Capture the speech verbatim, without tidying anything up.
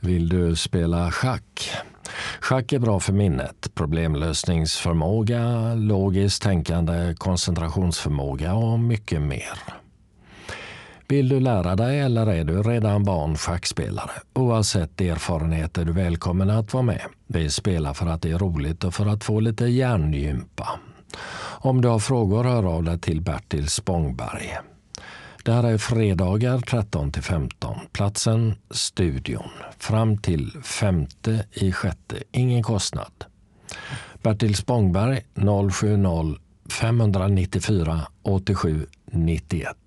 Vill du spela schack? Schack är bra för minnet, problemlösningsförmåga, logiskt tänkande, koncentrationsförmåga och mycket mer. Vill du lära dig eller är du redan van schackspelare? Oavsett erfarenhet är du välkommen att vara med. Vi spelar för att det är roligt och för att få lite hjärngympa. Om du har frågor, hör av dig till Bertil Spångberg. Det här är fredagar tretton till femton. Platsen studion. Fram till femte i sjätte. Ingen kostnad. Bertil Spångberg noll sju noll fem nio fyra åtta sju nio ett.